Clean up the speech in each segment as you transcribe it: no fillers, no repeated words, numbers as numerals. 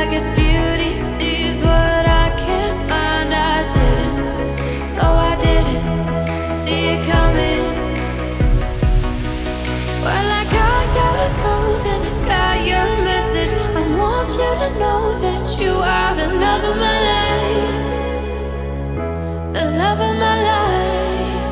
guess beauty sees what I can't find. I didn't, no, I didn't see it coming. Well, I got your code and I got your message. I want you to know that you are the love of my life, the love of my life.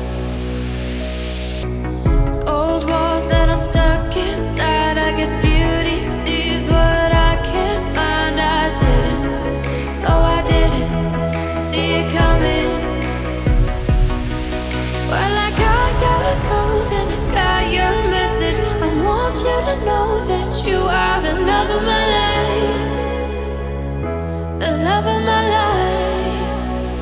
Cold walls that I'm stuck inside. I guess beauty sees what I can't find. I didn't, no, I didn't see it coming. Well, I got your code and I got your message. I want you to know that you are the love of my life, the love of my life.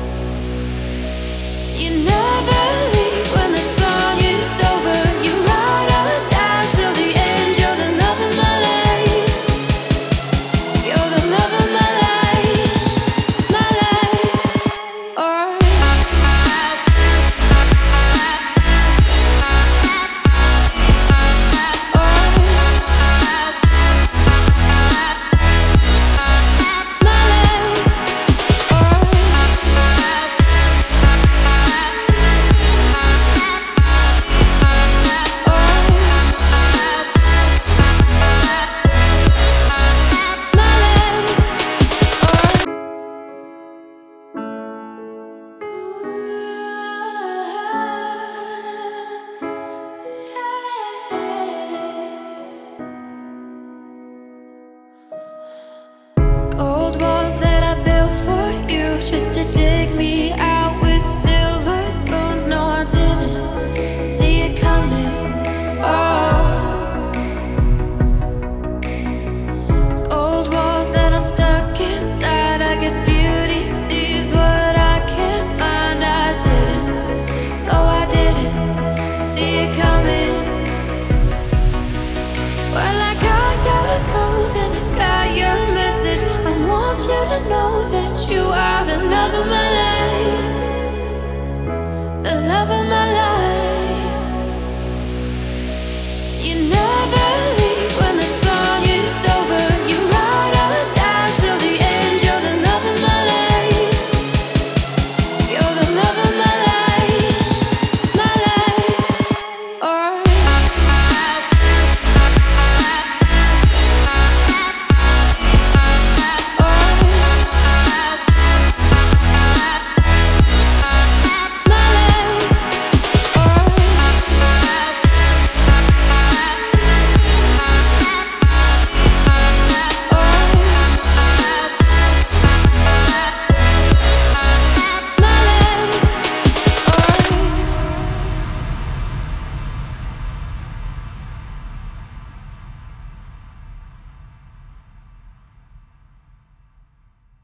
You never leave when the song is over. You ride or die till the end. You're the love of my life. You're the love of my life, my life. Oh. Cold walls that I built for you just to dig me out with silver spoons. No, I didn't see it coming. Oh, cold walls that I'm stuck inside. I guess beauty sees what I can't find. I didn't, no, I didn't see it coming. Well, I got your code and I got your message. I want you to know that you are the love of my life.